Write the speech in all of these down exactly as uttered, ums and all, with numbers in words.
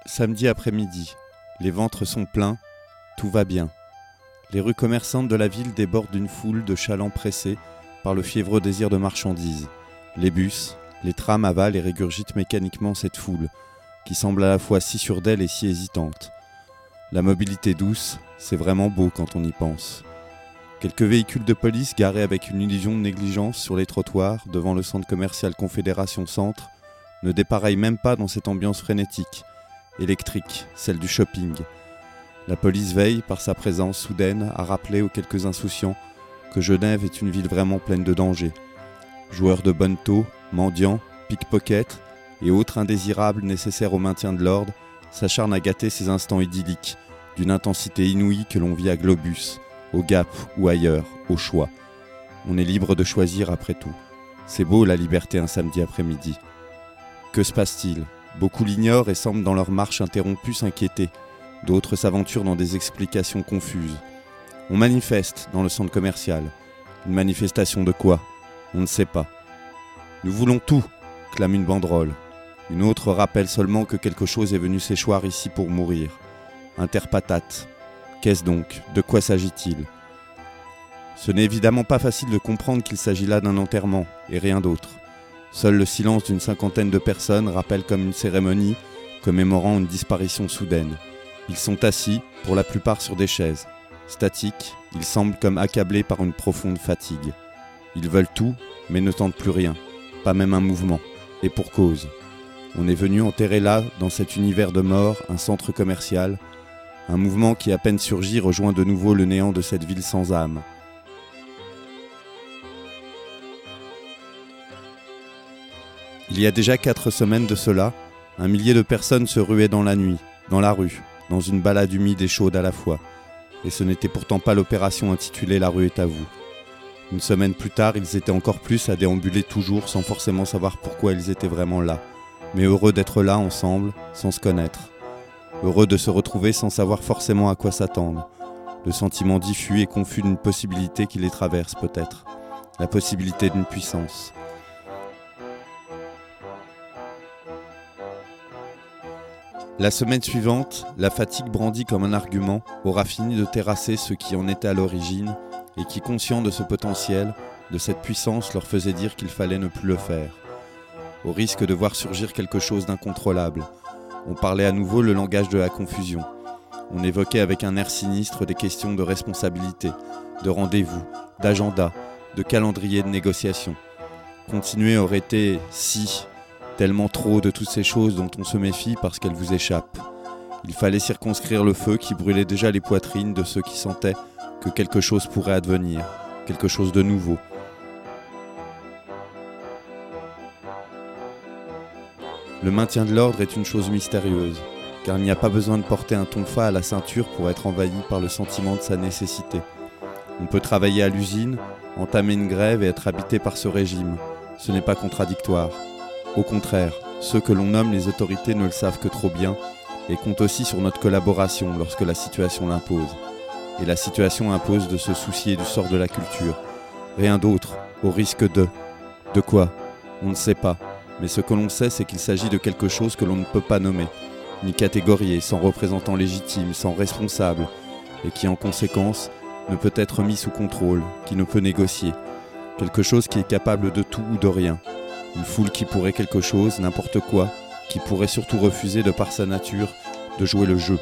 Samedi après-midi. Les ventres sont pleins, tout va bien. Les rues commerçantes de la ville débordent d'une foule de chalands pressés par le fiévreux désir de marchandises. Les bus, les trams avalent et régurgitent mécaniquement cette foule, qui semble à la fois si sûre d'elle et si hésitante. La mobilité douce, c'est vraiment beau quand on y pense. Quelques véhicules de police garés avec une illusion de négligence sur les trottoirs devant le centre commercial Confédération Centre ne dépareillent même pas dans cette ambiance frénétique, électrique, celle du shopping. La police veille, par sa présence soudaine, à rappeler aux quelques insouciants que Genève est une ville vraiment pleine de dangers. Joueurs de bonne taux, mendiants, pickpockets et autres indésirables nécessaires au maintien de l'ordre s'acharnent à gâter ces instants idylliques, d'une intensité inouïe que l'on vit à Globus, au Gap ou ailleurs, au choix. On est libre de choisir après tout. C'est beau la liberté un samedi après-midi. Que se passe-t-il ? Beaucoup l'ignorent et semblent dans leur marche interrompue s'inquiéter. D'autres s'aventurent dans des explications confuses. On manifeste dans le centre commercial. Une manifestation de quoi ? On ne sait pas. Nous voulons tout, clame une banderole. Une autre rappelle seulement que quelque chose est venu s'échoir ici pour mourir. Interpatate. Qu'est-ce donc ? De quoi s'agit-il ? Ce n'est évidemment pas facile de comprendre qu'il s'agit là d'un enterrement, et rien d'autre. Seul le silence d'une cinquantaine de personnes rappelle comme une cérémonie, commémorant une disparition soudaine. Ils sont assis, pour la plupart sur des chaises. Statiques, ils semblent comme accablés par une profonde fatigue. Ils veulent tout, mais ne tentent plus rien, pas même un mouvement. Et pour cause. On est venu enterrer là, dans cet univers de mort, un centre commercial, un mouvement qui à peine surgit rejoint de nouveau le néant de cette ville sans âme. Il y a déjà quatre semaines de cela, un millier de personnes se ruaient dans la nuit, dans la rue, dans une balade humide et chaude à la fois. Et ce n'était pourtant pas l'opération intitulée « La rue est à vous ». Une semaine plus tard, ils étaient encore plus à déambuler toujours sans forcément savoir pourquoi ils étaient vraiment là, mais heureux d'être là ensemble, sans se connaître. Heureux de se retrouver sans savoir forcément à quoi s'attendre. Le sentiment diffus et confus d'une possibilité qui les traverse peut-être. La possibilité d'une puissance. La semaine suivante, la fatigue brandie comme un argument aura fini de terrasser ceux qui en étaient à l'origine et qui, conscients de ce potentiel, de cette puissance, leur faisaient dire qu'il fallait ne plus le faire. Au risque de voir surgir quelque chose d'incontrôlable, on parlait à nouveau le langage de la confusion. On évoquait avec un air sinistre des questions de responsabilité, de rendez-vous, d'agenda, de calendrier de négociation. Continuer aurait été si... tellement trop de toutes ces choses dont on se méfie parce qu'elles vous échappent. Il fallait circonscrire le feu qui brûlait déjà les poitrines de ceux qui sentaient que quelque chose pourrait advenir, quelque chose de nouveau. Le maintien de l'ordre est une chose mystérieuse, car il n'y a pas besoin de porter un tonfa à la ceinture pour être envahi par le sentiment de sa nécessité. On peut travailler à l'usine, entamer une grève et être habité par ce régime. Ce n'est pas contradictoire. Au contraire, ceux que l'on nomme les autorités ne le savent que trop bien et comptent aussi sur notre collaboration lorsque la situation l'impose. Et la situation impose de se soucier du sort de la culture. Rien d'autre, au risque de... De quoi ? On ne sait pas, mais ce que l'on sait, c'est qu'il s'agit de quelque chose que l'on ne peut pas nommer, ni catégorier, sans représentant légitime, sans responsable, et qui en conséquence ne peut être mis sous contrôle, qui ne peut négocier. Quelque chose qui est capable de tout ou de rien. Une foule qui pourrait quelque chose, n'importe quoi, qui pourrait surtout refuser de par sa nature de jouer le jeu.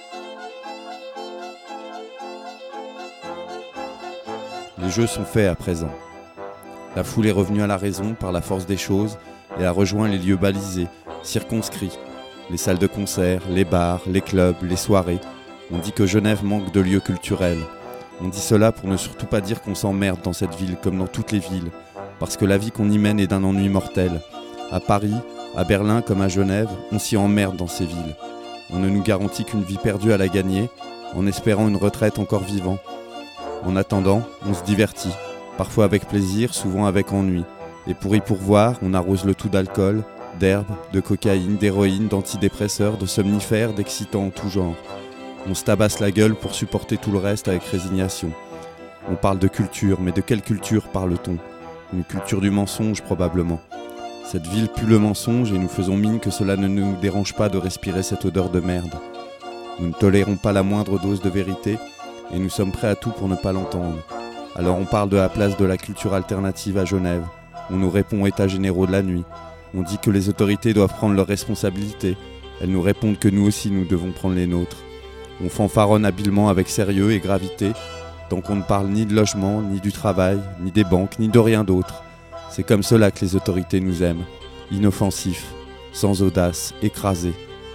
Les jeux sont faits à présent. La foule est revenue à la raison par la force des choses et a rejoint les lieux balisés, circonscrits. Les salles de concert, les bars, les clubs, les soirées. On dit que Genève manque de lieux culturels. On dit cela pour ne surtout pas dire qu'on s'emmerde dans cette ville comme dans toutes les villes. Parce que la vie qu'on y mène est d'un ennui mortel. À Paris, à Berlin comme à Genève, on s'y emmerde dans ces villes. On ne nous garantit qu'une vie perdue à la gagner, en espérant une retraite encore vivant. En attendant, on se divertit, parfois avec plaisir, souvent avec ennui. Et pour y pourvoir, on arrose le tout d'alcool, d'herbe, de cocaïne, d'héroïne, d'antidépresseurs, de somnifères, d'excitants en tout genre. On se tabasse la gueule pour supporter tout le reste avec résignation. On parle de culture, mais de quelle culture parle-t-on ? Une culture du mensonge probablement. Cette ville pue le mensonge et nous faisons mine que cela ne nous dérange pas de respirer cette odeur de merde. Nous ne tolérons pas la moindre dose de vérité et nous sommes prêts à tout pour ne pas l'entendre. Alors on parle de la place de la culture alternative à Genève. On nous répond états généraux de la nuit. On dit que les autorités doivent prendre leurs responsabilités. Elles nous répondent que nous aussi nous devons prendre les nôtres. On fanfaronne habilement avec sérieux et gravité, tant qu'on ne parle ni de logement, ni du travail, ni des banques, ni de rien d'autre. C'est comme cela que les autorités nous aiment, inoffensifs, sans audace, écrasés.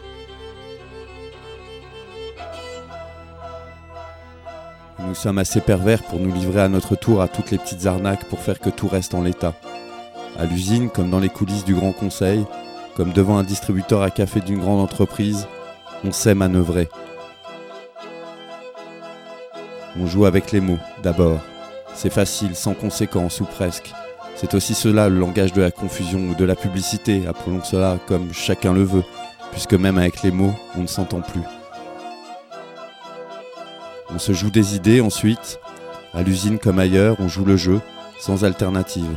Nous sommes assez pervers pour nous livrer à notre tour à toutes les petites arnaques pour faire que tout reste en l'état. À l'usine, comme dans les coulisses du Grand Conseil, comme devant un distributeur à café d'une grande entreprise, on sait manœuvrer. On joue avec les mots, d'abord. C'est facile, sans conséquence, ou presque. C'est aussi cela le langage de la confusion ou de la publicité, appelons cela comme chacun le veut, puisque même avec les mots, on ne s'entend plus. On se joue des idées ensuite. À l'usine comme ailleurs, on joue le jeu, sans alternative.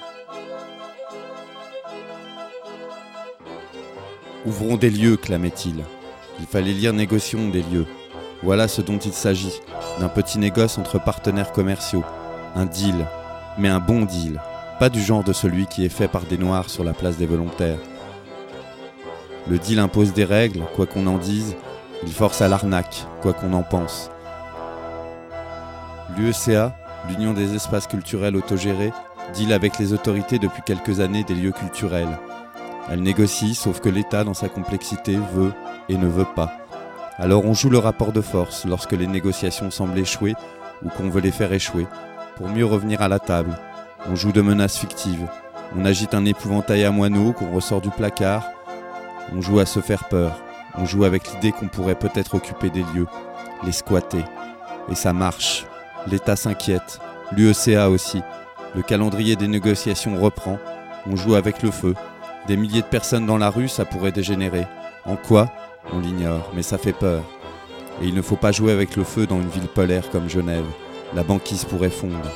Ouvrons des lieux, clamait-il. Il fallait lire Négocions des lieux. Voilà ce dont il s'agit, d'un petit négoce entre partenaires commerciaux. Un deal, mais un bon deal. Pas du genre de celui qui est fait par des noirs sur la place des volontaires. Le deal impose des règles, quoi qu'on en dise. Il force à l'arnaque, quoi qu'on en pense. L'U E C A, l'Union des espaces culturels autogérés, deal avec les autorités depuis quelques années des lieux culturels. Elle négocie, sauf que l'État, dans sa complexité, veut et ne veut pas. Alors on joue le rapport de force lorsque les négociations semblent échouer ou qu'on veut les faire échouer, pour mieux revenir à la table. On joue de menaces fictives. On agite un épouvantail à moineaux qu'on ressort du placard. On joue à se faire peur. On joue avec l'idée qu'on pourrait peut-être occuper des lieux, les squatter. Et ça marche. L'État s'inquiète. L'U E C A aussi. Le calendrier des négociations reprend. On joue avec le feu. Des milliers de personnes dans la rue, ça pourrait dégénérer. En quoi ? On l'ignore, mais ça fait peur. Et il ne faut pas jouer avec le feu dans une ville polaire comme Genève. La banquise pourrait fondre.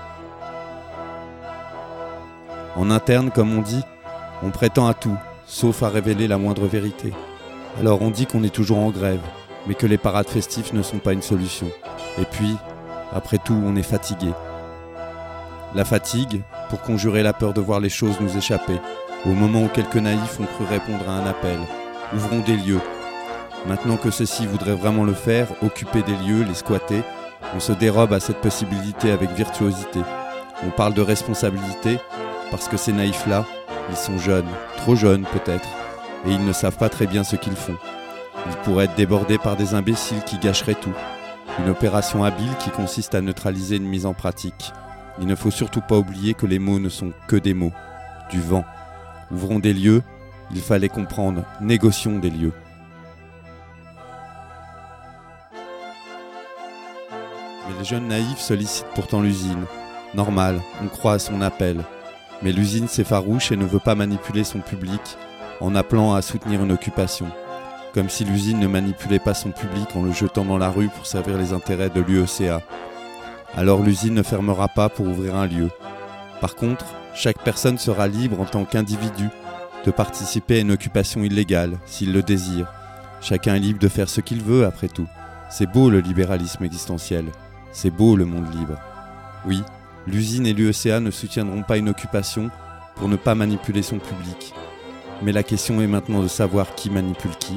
En interne, comme on dit, on prétend à tout, sauf à révéler la moindre vérité. Alors on dit qu'on est toujours en grève, mais que les parades festives ne sont pas une solution. Et puis, après tout, on est fatigué. La fatigue, pour conjurer la peur de voir les choses nous échapper, au moment où quelques naïfs ont cru répondre à un appel. Ouvrons des lieux. Maintenant que ceux-ci voudraient vraiment le faire, occuper des lieux, les squatter, on se dérobe à cette possibilité avec virtuosité. On parle de responsabilité parce que ces naïfs-là, ils sont jeunes, trop jeunes peut-être, et ils ne savent pas très bien ce qu'ils font. Ils pourraient être débordés par des imbéciles qui gâcheraient tout. Une opération habile qui consiste à neutraliser une mise en pratique. Il ne faut surtout pas oublier que les mots ne sont que des mots, du vent. Ouvrons des lieux, il fallait comprendre, négocions des lieux. Mais les jeunes naïfs sollicitent pourtant l'usine. Normal, on croit à son appel. Mais l'usine s'effarouche et ne veut pas manipuler son public en appelant à soutenir une occupation. Comme si l'usine ne manipulait pas son public en le jetant dans la rue pour servir les intérêts de l'U E C A. Alors l'usine ne fermera pas pour ouvrir un lieu. Par contre, chaque personne sera libre en tant qu'individu de participer à une occupation illégale, s'il le désire. Chacun est libre de faire ce qu'il veut, après tout. C'est beau le libéralisme existentiel. C'est beau le monde libre. Oui, l'usine et l'U E C A ne soutiendront pas une occupation pour ne pas manipuler son public. Mais la question est maintenant de savoir qui manipule qui.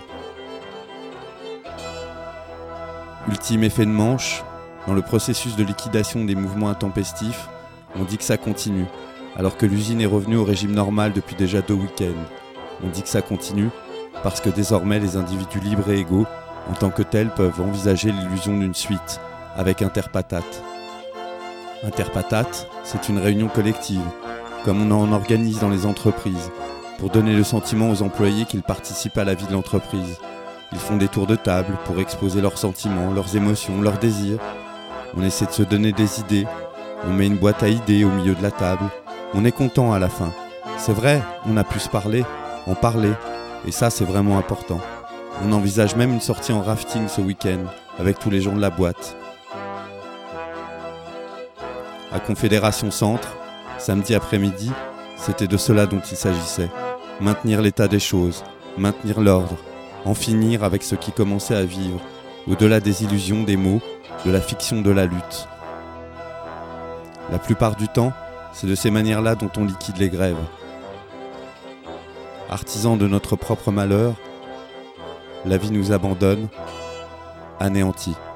Ultime effet de manche, dans le processus de liquidation des mouvements intempestifs, on dit que ça continue, alors que l'usine est revenue au régime normal depuis déjà deux week-ends. On dit que ça continue parce que désormais les individus libres et égaux, en tant que tels, peuvent envisager l'illusion d'une suite, avec Interpatate. Interpatate, c'est une réunion collective, comme on en organise dans les entreprises, pour donner le sentiment aux employés qu'ils participent à la vie de l'entreprise. Ils font des tours de table pour exposer leurs sentiments, leurs émotions, leurs désirs. On essaie de se donner des idées, on met une boîte à idées au milieu de la table. On est content à la fin. C'est vrai, on a pu se parler, en parler, et ça c'est vraiment important. On envisage même une sortie en rafting ce week-end, avec tous les gens de la boîte. À Confédération Centre, samedi après-midi, C'était de cela dont il s'agissait. Maintenir l'état des choses, maintenir l'ordre, en finir avec ce qui commençait à vivre, au-delà des illusions des mots, de la fiction de la lutte. La plupart du temps, c'est de ces manières-là dont on liquide les grèves. Artisans de notre propre malheur, la vie nous abandonne, anéantis.